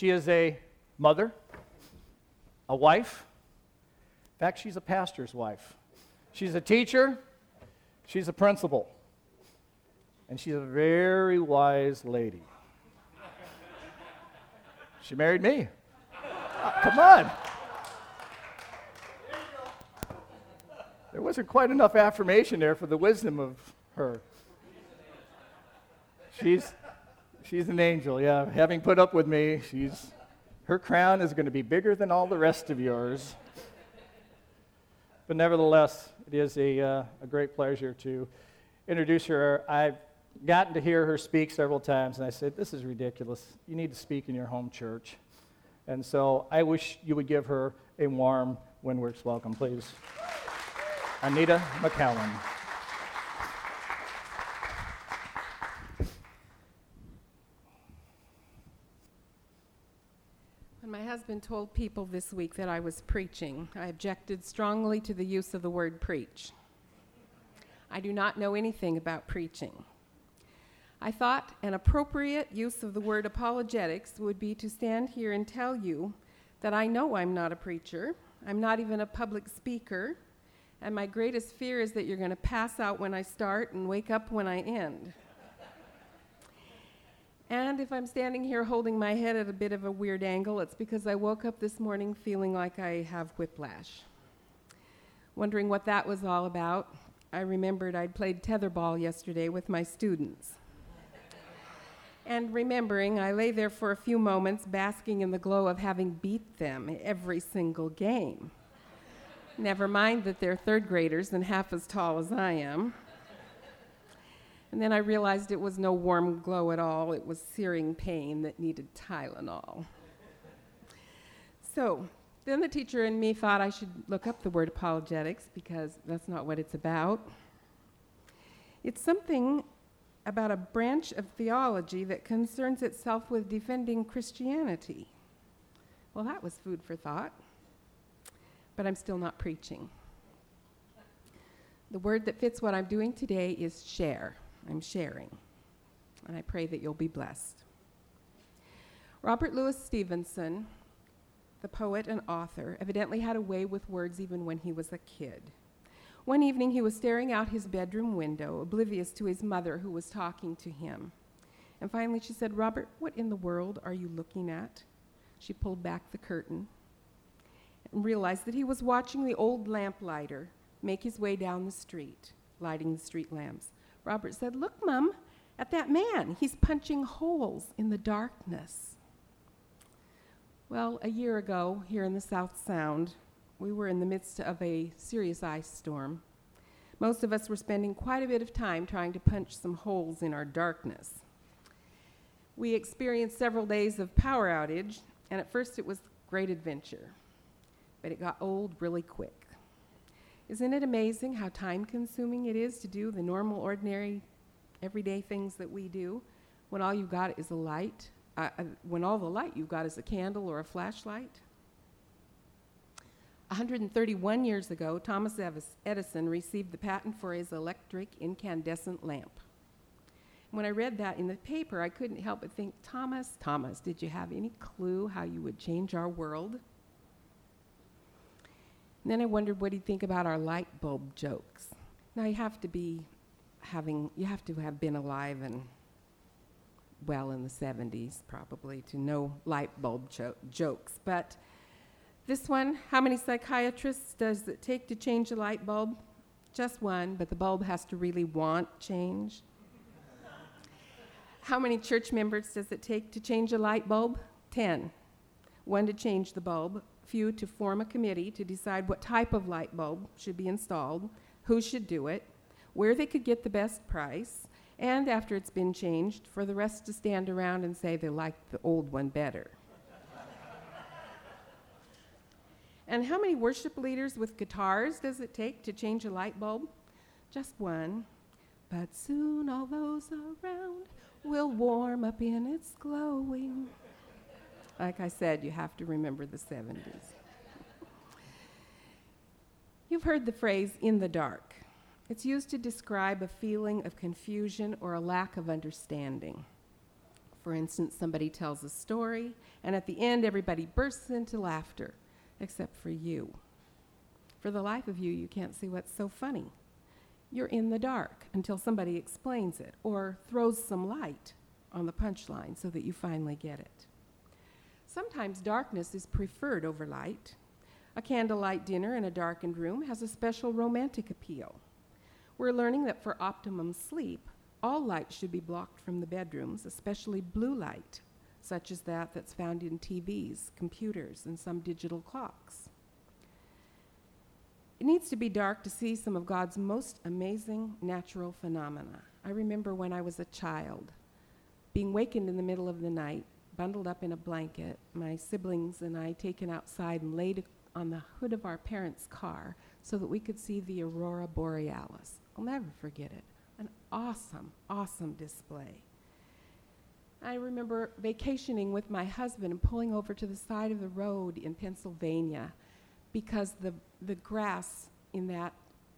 She is a mother, a wife. In fact, she's a pastor's wife. She's a teacher. She's a principal. And she's a very wise lady. She married me. Come on. There wasn't quite enough affirmation there for the wisdom of her. She's an angel, yeah. Having put up with me, her crown is going to be bigger than all the rest of yours. But nevertheless, it is a great pleasure to introduce her. I've gotten to hear her speak several times, and I said, this is ridiculous. You need to speak in your home church. And so I wish you would give her a warm Windworks welcome, please. Anita McCallum. When my husband told people this week that I was preaching, I objected strongly to the use of the word preach. I do not know anything about preaching. I thought an appropriate use of the word apologetics would be to stand here and tell you that I know I'm not a preacher, I'm not even a public speaker, and my greatest fear is that you're going to pass out when I start and wake up when I end. And if I'm standing here holding my head at a bit of a weird angle, it's because I woke up this morning feeling like I have whiplash. Wondering what that was all about, I remembered I'd played tetherball yesterday with my students. And remembering, I lay there for a few moments basking in the glow of having beat them every single game. Never mind that they're third graders and half as tall as I am. And then I realized it was no warm glow at all. It was searing pain that needed Tylenol. So then the teacher and me thought I should look up the word apologetics because that's not what it's about. It's something about a branch of theology that concerns itself with defending Christianity. Well, that was food for thought, but I'm still not preaching. The word that fits what I'm doing today is share. I'm sharing, and I pray that you'll be blessed. Robert Louis Stevenson, the poet and author, evidently had a way with words even when he was a kid. One evening, he was staring out his bedroom window, oblivious to his mother, who was talking to him. And finally, she said, "Robert, what in the world are you looking at?" She pulled back the curtain and realized that he was watching the old lamplighter make his way down the street, lighting the street lamps. Robert said, "Look, Mum, at that man. He's punching holes in the darkness." Well, a year ago, here in the South Sound, we were in the midst of a serious ice storm. Most of us were spending quite a bit of time trying to punch some holes in our darkness. We experienced several days of power outage, and at first it was great adventure, but it got old really quick. Isn't it amazing how time-consuming it is to do the normal, ordinary, everyday things that we do when all you've got is a light, when all the light you've got is a candle or a flashlight? 131 years ago, Thomas Edison received the patent for his electric incandescent lamp. When I read that in the paper, I couldn't help but think, Thomas, did you have any clue how you would change our world? And then I wondered what he'd think about our light bulb jokes. Now you have to have been alive and well in the 70s probably to know light bulb jokes. But this one, how many psychiatrists does it take to change a light bulb? Just one, but the bulb has to really want change. How many church members does it take to change a light bulb? 10. One to change the bulb, few to form a committee to decide what type of light bulb should be installed, who should do it, where they could get the best price, and after it's been changed, for the rest to stand around and say they like the old one better. And how many worship leaders with guitars does it take to change a light bulb? Just one. But soon all those around will warm up in its glowing. Like I said, you have to remember the 70s. You've heard the phrase, "in the dark." It's used to describe a feeling of confusion or a lack of understanding. For instance, somebody tells a story, and at the end, everybody bursts into laughter, except for you. For the life of you, you can't see what's so funny. You're in the dark until somebody explains it or throws some light on the punchline so that you finally get it. Sometimes darkness is preferred over light. A candlelight dinner in a darkened room has a special romantic appeal. We're learning that for optimum sleep, all light should be blocked from the bedrooms, especially blue light, such as that's found in TVs, computers, and some digital clocks. It needs to be dark to see some of God's most amazing natural phenomena. I remember when I was a child, being wakened in the middle of the night, bundled up in a blanket, my siblings and I taken outside and laid on the hood of our parents' car so that we could see the aurora borealis. I'll never forget it. An awesome, awesome display. I remember vacationing with my husband and pulling over to the side of the road in Pennsylvania because the grass in that,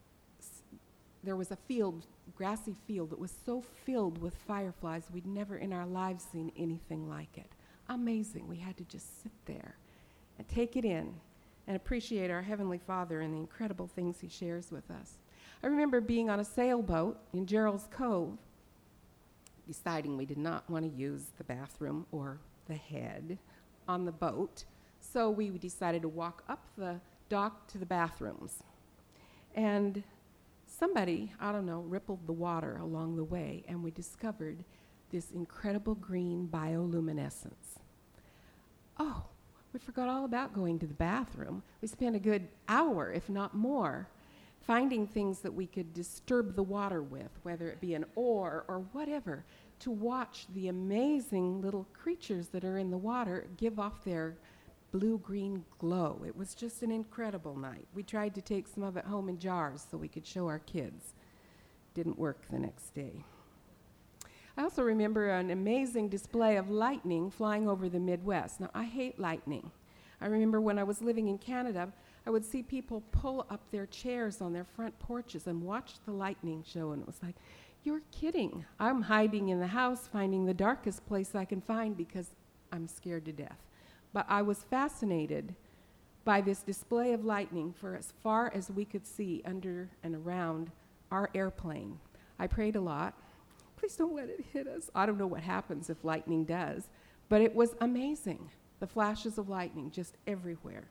there was a field, grassy field that was so filled with fireflies, we'd never in our lives seen anything like it. Amazing. We had to just sit there and take it in and appreciate our Heavenly Father and the incredible things He shares with us. I remember being on a sailboat in Gerald's Cove, deciding we did not want to use the bathroom or the head on the boat, so we decided to walk up the dock to the bathrooms. And somebody, I don't know, rippled the water along the way, and we discovered this incredible green bioluminescence. Oh, we forgot all about going to the bathroom. We spent a good hour, if not more, finding things that we could disturb the water with, whether it be an oar or whatever, to watch the amazing little creatures that are in the water give off their blue-green glow. It was just an incredible night. We tried to take some of it home in jars so we could show our kids. Didn't work the next day. I also remember an amazing display of lightning flying over the Midwest. Now, I hate lightning. I remember when I was living in Canada, I would see people pull up their chairs on their front porches and watch the lightning show, and it was like, you're kidding. I'm hiding in the house, finding the darkest place I can find because I'm scared to death. But I was fascinated by this display of lightning for as far as we could see under and around our airplane. I prayed a lot. Please don't let it hit us. I don't know what happens if lightning does, but it was amazing. The flashes of lightning just everywhere.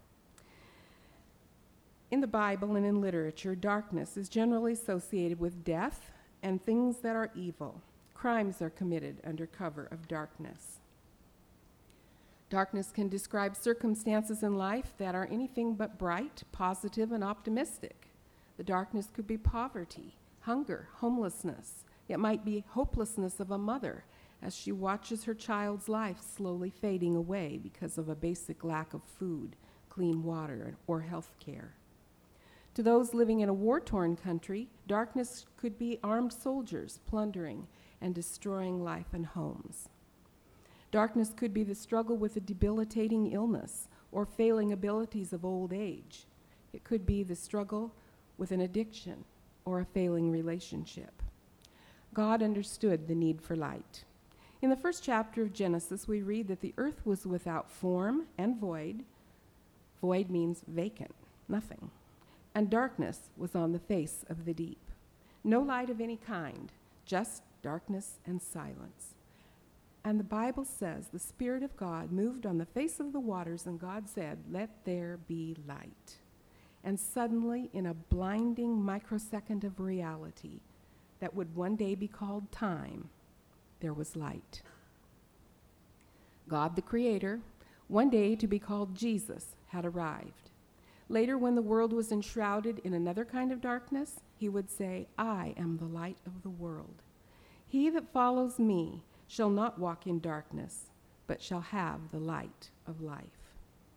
In the Bible and in literature, darkness is generally associated with death and things that are evil. Crimes are committed under cover of darkness. Darkness can describe circumstances in life that are anything but bright, positive, and optimistic. The darkness could be poverty, hunger, homelessness. It might be hopelessness of a mother as she watches her child's life slowly fading away because of a basic lack of food, clean water, or health care. To those living in a war-torn country, darkness could be armed soldiers plundering and destroying life and homes. Darkness could be the struggle with a debilitating illness or failing abilities of old age. It could be the struggle with an addiction or a failing relationship. God understood the need for light. In the first chapter of Genesis, we read that the earth was without form and void. Void means vacant, nothing. And darkness was on the face of the deep. No light of any kind, just darkness and silence. And the Bible says the Spirit of God moved on the face of the waters, and God said, "Let there be light." And suddenly, in a blinding microsecond of reality that would one day be called time, there was light. God the Creator, one day to be called Jesus, had arrived. Later, when the world was enshrouded in another kind of darkness, he would say, "I am the light of the world. He that follows me shall not walk in darkness, but shall have the light of life."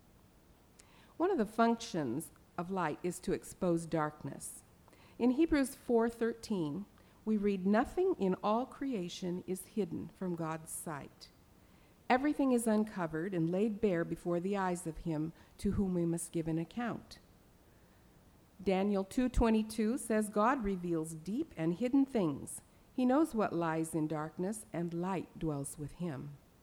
One of the functions of light is to expose darkness. In Hebrews 4:13, we read, "Nothing in all creation is hidden from God's sight. Everything is uncovered and laid bare before the eyes of him to whom we must give an account." Daniel 2:22 says, "God reveals deep and hidden things. He knows what lies in darkness, and light dwells with him."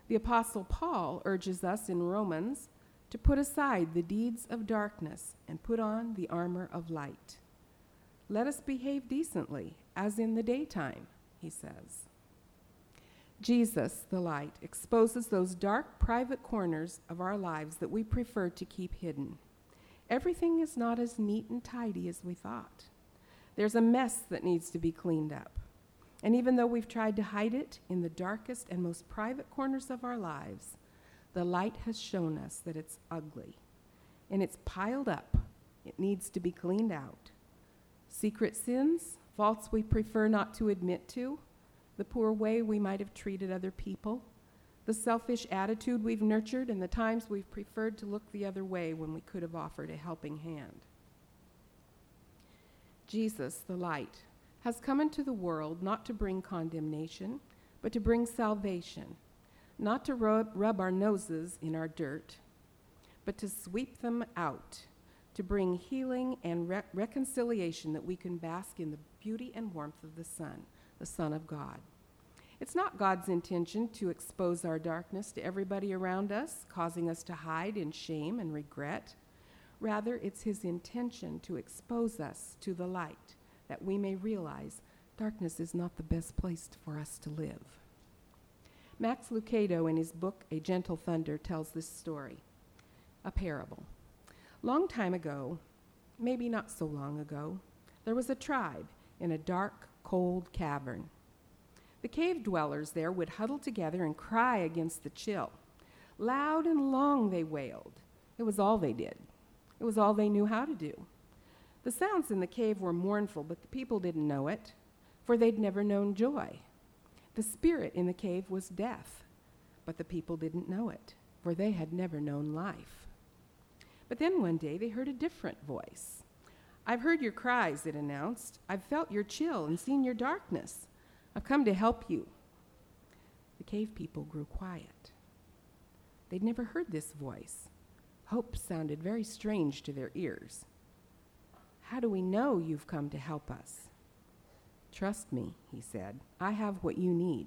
The Apostle Paul urges us in Romans to put aside the deeds of darkness and put on the armor of light. Let us behave decently, as in the daytime, he says. Jesus, the light, exposes those dark, private corners of our lives that we prefer to keep hidden. Everything is not as neat and tidy as we thought. There's a mess that needs to be cleaned up. And even though we've tried to hide it in the darkest and most private corners of our lives, the light has shown us that it's ugly. And it's piled up. It needs to be cleaned out. Secret sins, faults we prefer not to admit to, the poor way we might have treated other people, the selfish attitude we've nurtured, and the times we've preferred to look the other way when we could have offered a helping hand. Jesus, the light, has come into the world not to bring condemnation, but to bring salvation, not to rub our noses in our dirt, but to sweep them out, to bring healing and reconciliation that we can bask in the beauty and warmth of the Son of God. It's not God's intention to expose our darkness to everybody around us, causing us to hide in shame and regret. Rather, it's his intention to expose us to the light, that we may realize darkness is not the best place for us to live. Max Lucado, in his book, A Gentle Thunder, tells this story, a parable. Long time ago, maybe not so long ago, there was a tribe in a dark, cold cavern. The cave dwellers there would huddle together and cry against the chill. Loud and long they wailed. It was all they did. It was all they knew how to do. The sounds in the cave were mournful, but the people didn't know it, for they'd never known joy. The spirit in the cave was death, but the people didn't know it, for they had never known life. But then one day they heard a different voice. "I've heard your cries," it announced. "I've felt your chill and seen your darkness. I've come to help you." The cave people grew quiet. They'd never heard this voice. Hope sounded very strange to their ears. "How do we know you've come to help us?" "Trust me," he said. "I have what you need."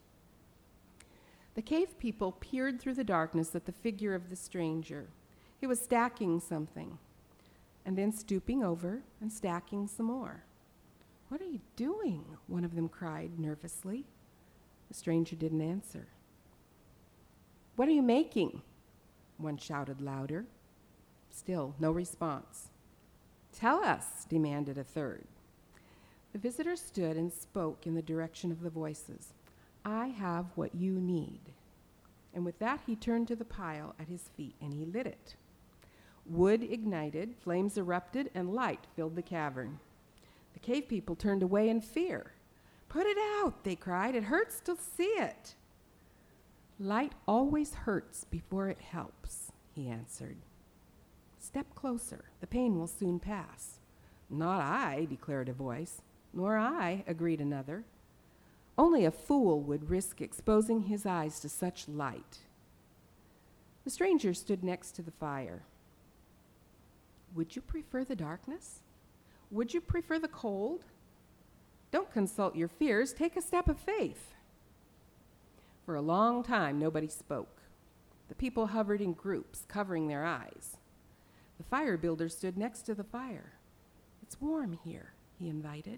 The cave people peered through the darkness at the figure of the stranger. He was stacking something, and then stooping over and stacking some more. "What are you doing?" one of them cried nervously. The stranger didn't answer. "What are you making?" one shouted louder. Still, no response. "Tell us," demanded a third. The visitor stood and spoke in the direction of the voices. "I have what you need." And with that, he turned to the pile at his feet, and he lit it. Wood ignited, flames erupted, and light filled the cavern. The cave people turned away in fear. "Put it out," they cried. "It hurts to see it." "Light always hurts before it helps," he answered. "Step closer. The pain will soon pass." "Not I," declared a voice. "Nor I," agreed another. "Only a fool would risk exposing his eyes to such light." The stranger stood next to the fire. "Would you prefer the darkness? Would you prefer the cold? Don't consult your fears. Take a step of faith." For a long time, nobody spoke. The people hovered in groups, covering their eyes. The fire builder stood next to the fire. "It's warm here," he invited.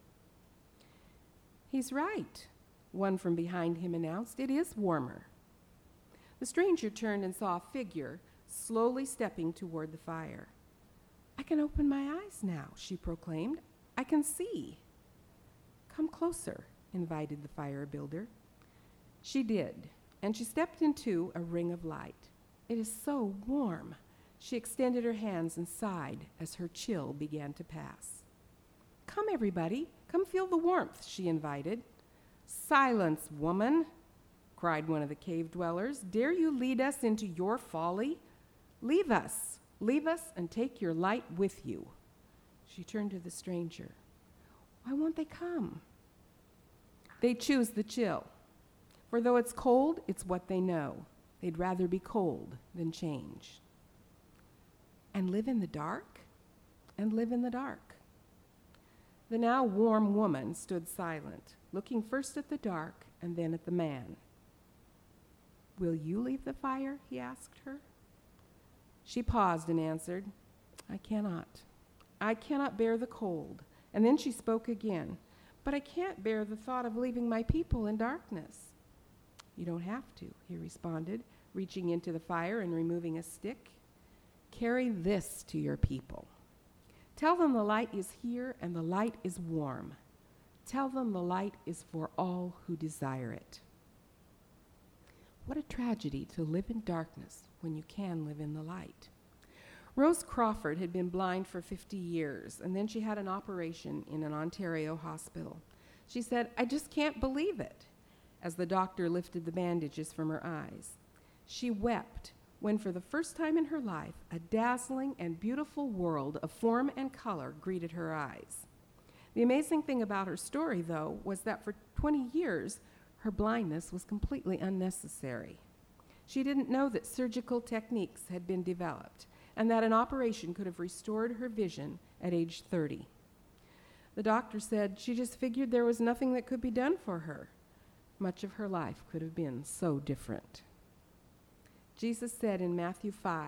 "He's right," one from behind him announced. "It is warmer." The stranger turned and saw a figure slowly stepping toward the fire. "I can open my eyes now," she proclaimed. "I can see." "Come closer," invited the fire builder. She did, and she stepped into a ring of light. "It is so warm." She extended her hands and sighed as her chill began to pass. "Come, everybody, come feel the warmth," she invited. "Silence, woman," cried one of the cave dwellers. "Dare you lead us into your folly? Leave us and take your light with you." She turned to the stranger. "Why won't they come?" "They choose the chill. For though it's cold, it's what they know. They'd rather be cold than change." "And live in the dark?" "And live in the dark." The now warm woman stood silent, looking first at the dark and then at the man. Will you leave the fire? He asked her. She paused and answered, I cannot. I cannot bear the cold. And then she spoke again. But I can't bear the thought of leaving my people in darkness. You don't have to, he responded, reaching into the fire and removing a stick. Carry this to your people. Tell them the light is here and the light is warm. Tell them the light is for all who desire it. What a tragedy to live in darkness when you can live in the light. Rose Crawford had been blind for 50 years, and then she had an operation in an Ontario hospital. She said, I just can't believe it, as the doctor lifted the bandages from her eyes. She wept when, for the first time in her life, a dazzling and beautiful world of form and color greeted her eyes. The amazing thing about her story, though, was that for 20 years, her blindness was completely unnecessary. She didn't know that surgical techniques had been developed and that an operation could have restored her vision at age 30. The doctor said she just figured there was nothing that could be done for her. Much of her life could have been so different. Jesus said in Matthew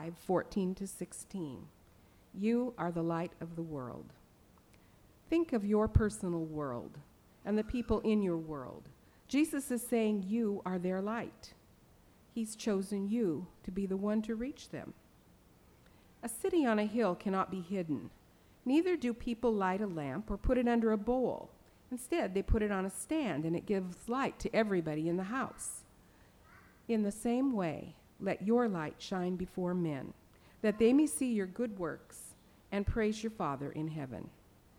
5:14-16, You are the light of the world. Think of your personal world and the people in your world. Jesus is saying you are their light. He's chosen you to be the one to reach them. A city on a hill cannot be hidden. Neither do people light a lamp or put it under a bowl. Instead, they put it on a stand, and it gives light to everybody in the house. In the same way, let your light shine before men, that they may see your good works and praise your Father in heaven.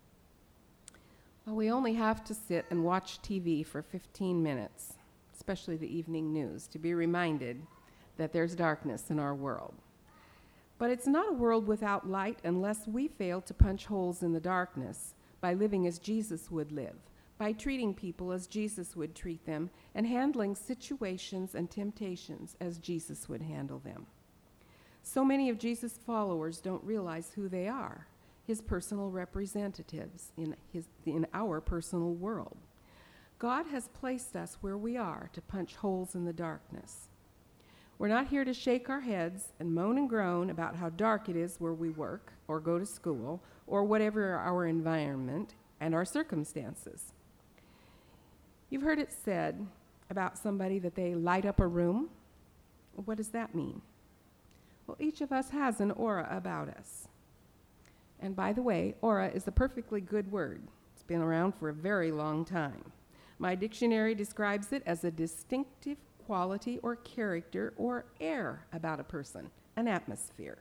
Well, we only have to sit and watch TV for 15 minutes, especially the evening news, to be reminded that there's darkness in our world. But it's not a world without light unless we fail to punch holes in the darkness by living as Jesus would live, by treating people as Jesus would treat them, and handling situations and temptations as Jesus would handle them. So many of Jesus' followers don't realize who they are, his personal representatives in our personal world. God has placed us where we are to punch holes in the darkness. We're not here to shake our heads and moan and groan about how dark it is where we work or go to school or whatever our environment and our circumstances. You've heard it said about somebody that they light up a room. What does that mean? Well, each of us has an aura about us. And by the way, aura is a perfectly good word. It's been around for a very long time. My dictionary describes it as a distinctive quality or character or air about a person, an atmosphere.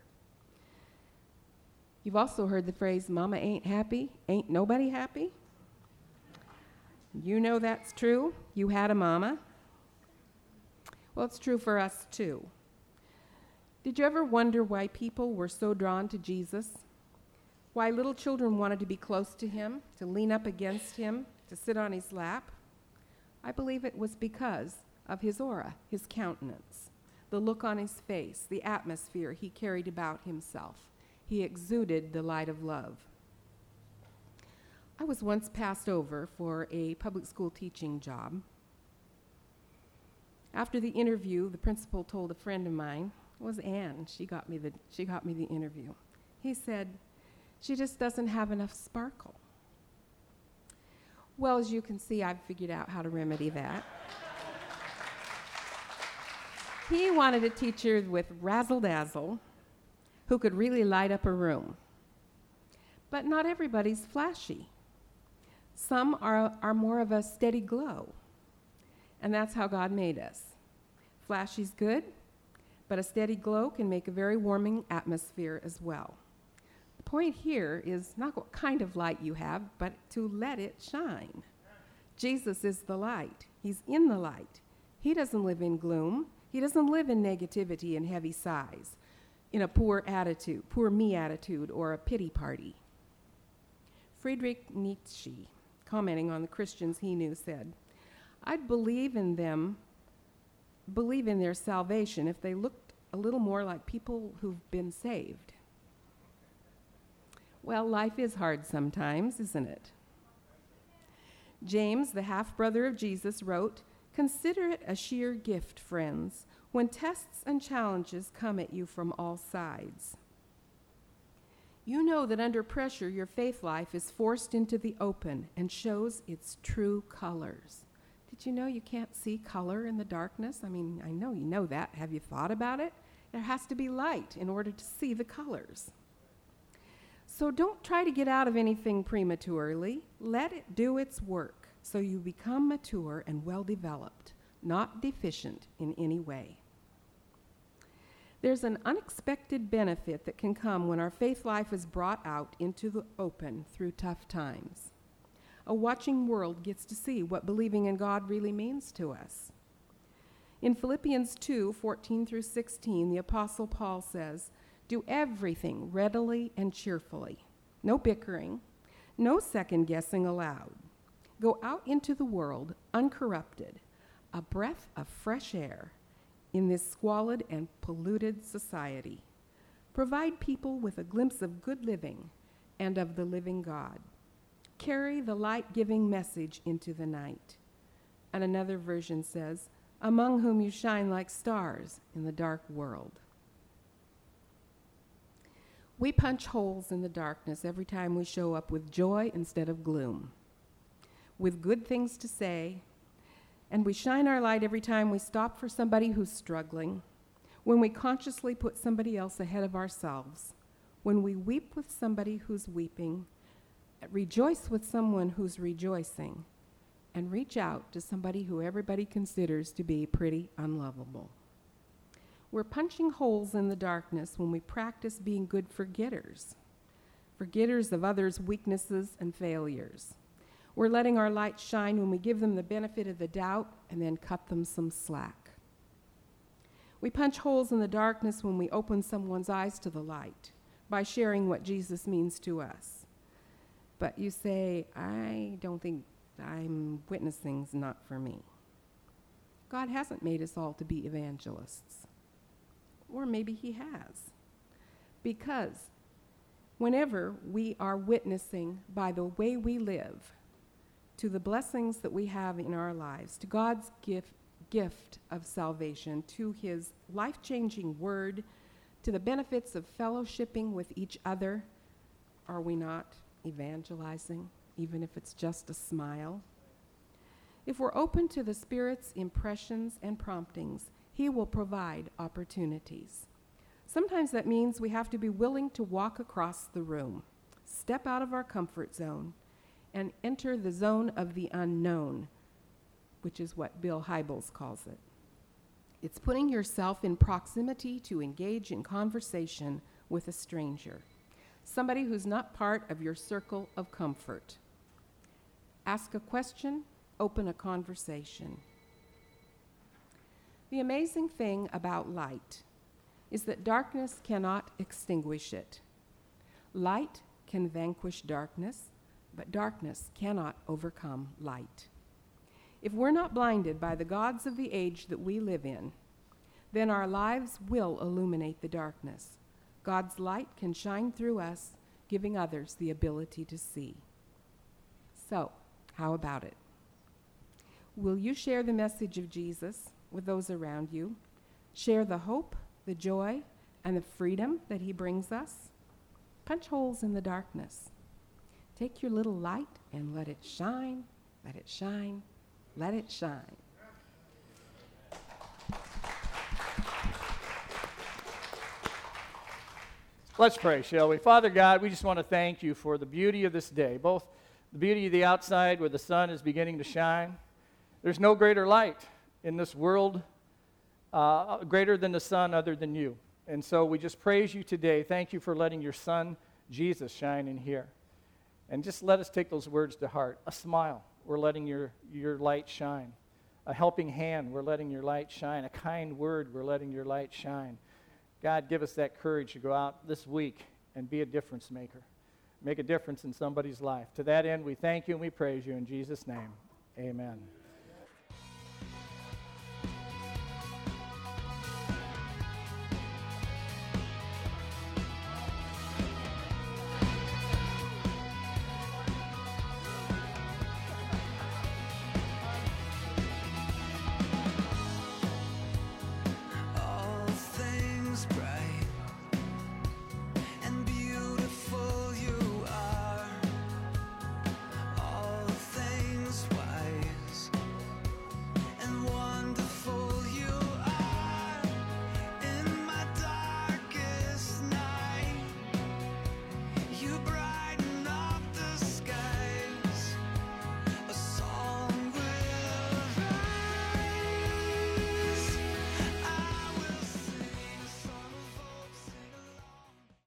You've also heard the phrase, Mama ain't happy, ain't nobody happy. You know that's true. You had a mama. Well, it's true for us too. Did you ever wonder why people were so drawn to Jesus? Why little children wanted to be close to him, to lean up against him, to sit on his lap? I believe it was because of his aura, his countenance, the look on his face, the atmosphere he carried about himself. He exuded the light of love. I was once passed over for a public school teaching job. After the interview, the principal told a friend of mine, it was Anne, she got me the interview. He said, she just doesn't have enough sparkle. Well, as you can see, I've figured out how to remedy that. He wanted a teacher with razzle-dazzle who could really light up a room. But not everybody's flashy. Some are more of a steady glow. And that's how God made us. Flashy's good, but a steady glow can make a very warming atmosphere as well. The point here is not what kind of light you have, but to let it shine. Jesus is the light. He's in the light. He doesn't live in gloom. He doesn't live in negativity and heavy sighs, in a poor me attitude, or a pity party. Friedrich Nietzsche, commenting on the Christians he knew, said, I'd believe in their salvation if they looked a little more like people who've been saved. Well, life is hard sometimes, isn't it? James, the half-brother of Jesus, wrote, Consider it a sheer gift, friends, when tests and challenges come at you from all sides. You know that under pressure, your faith life is forced into the open and shows its true colors. Did you know you can't see color in the darkness? I mean, I know you know that. Have you thought about it? There has to be light in order to see the colors. So don't try to get out of anything prematurely. Let it do its work so you become mature and well-developed, not deficient in any way. There's an unexpected benefit that can come when our faith life is brought out into the open through tough times. A watching world gets to see what believing in God really means to us. In Philippians 2:14-16, the Apostle Paul says, "Do everything readily and cheerfully. No bickering, no second-guessing allowed. Go out into the world uncorrupted, a breath of fresh air in this squalid and polluted society. Provide people with a glimpse of good living and of the living God. Carry the light-giving message into the night." And another version says, "Among whom you shine like stars in the dark world." We punch holes in the darkness every time we show up with joy instead of gloom, with good things to say, and we shine our light every time we stop for somebody who's struggling, when we consciously put somebody else ahead of ourselves, when we weep with somebody who's weeping, rejoice with someone who's rejoicing, and reach out to somebody who everybody considers to be pretty unlovable. We're punching holes in the darkness when we practice being good forgetters of others' weaknesses and failures. We're letting our light shine when we give them the benefit of the doubt and then cut them some slack. We punch holes in the darkness when we open someone's eyes to the light by sharing what Jesus means to us. But you say, "I don't think witnessing's not for me." God hasn't made us all to be evangelists. Or maybe he has. Because whenever we are witnessing by the way we live to the blessings that we have in our lives, to God's gift of salvation, to his life-changing word, to the benefits of fellowshipping with each other, are we not evangelizing, even if it's just a smile? If we're open to the Spirit's impressions and promptings, he will provide opportunities. Sometimes that means we have to be willing to walk across the room, step out of our comfort zone, and enter the zone of the unknown, which is what Bill Hybels calls it. It's putting yourself in proximity to engage in conversation with a stranger, somebody who's not part of your circle of comfort. Ask a question, open a conversation. The amazing thing about light is that darkness cannot extinguish it. Light can vanquish darkness, but darkness cannot overcome light. If we're not blinded by the gods of the age that we live in, then our lives will illuminate the darkness. God's light can shine through us, giving others the ability to see. So, how about it? Will you share the message of Jesus with those around you? Share the hope, the joy, and the freedom that he brings us? Punch holes in the darkness. Take your little light and let it shine, let it shine, let it shine. Let's pray, shall we? Father God, we just want to thank you for the beauty of this day, both the beauty of the outside where the sun is beginning to shine. There's no greater light in this world, greater than the sun other than you. And so we just praise you today. Thank you for letting your son, Jesus, shine in here. And just let us take those words to heart. A smile, we're letting your light shine. A helping hand, we're letting your light shine. A kind word, we're letting your light shine. God, give us that courage to go out this week and be a difference maker. Make a difference in somebody's life. To that end, we thank you and we praise you in Jesus' name. Amen.